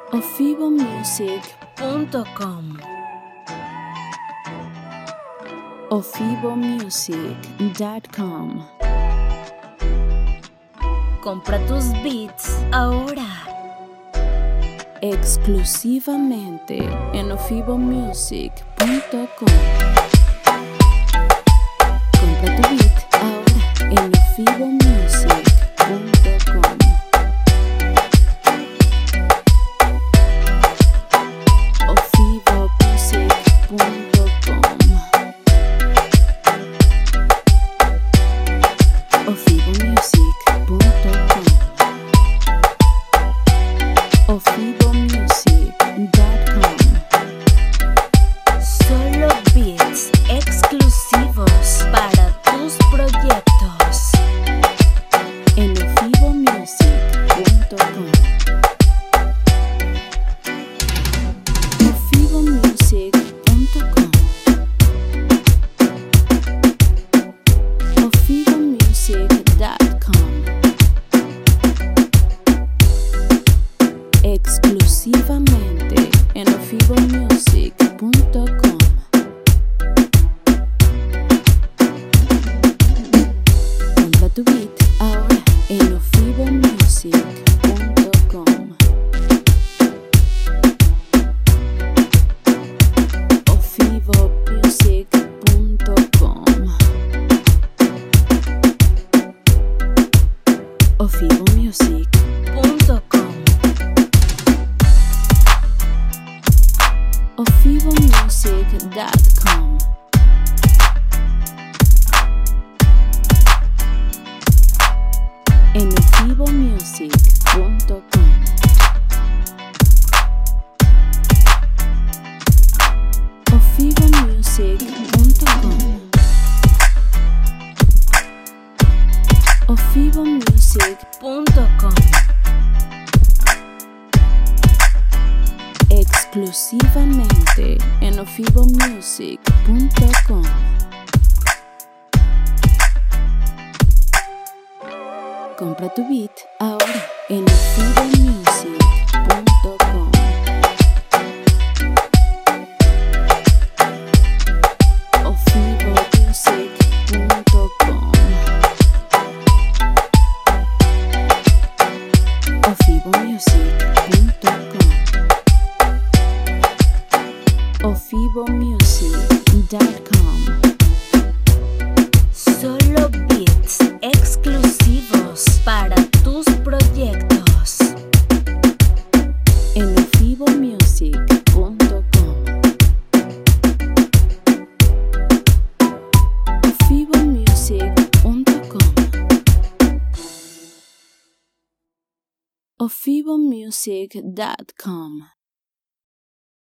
ofibomusic.com. ofibomusic.com. Compra tus beats ahora. Exclusivamente en ofibomusic.com. Compra tu beat ahora en ofibomusic.com. ofibomusic.com. ofibomusic.com. Solo beats exclusivos para tus proyectos en ofibomusic.com. ofibomusic.com. ofibomusic.com. Exclusivamente en ofibomusic.com. Compra tu beat ahora en ofibomusic.com. ofibomusic.com. ofibomusic.com. ofibomusic.com. En ofibomusic.com. ofibomusic.com. ofibomusic.com. Exclusivamente en ofibomusic.com. Compra tu beat ahora en ofibomusic.com. ofibomusic.com. ofibomusic.com. ofibomusic.com. Solo beats exclusivos para tus proyectos en ofibomusic.com. ofibomusic.com. ofibomusic.com.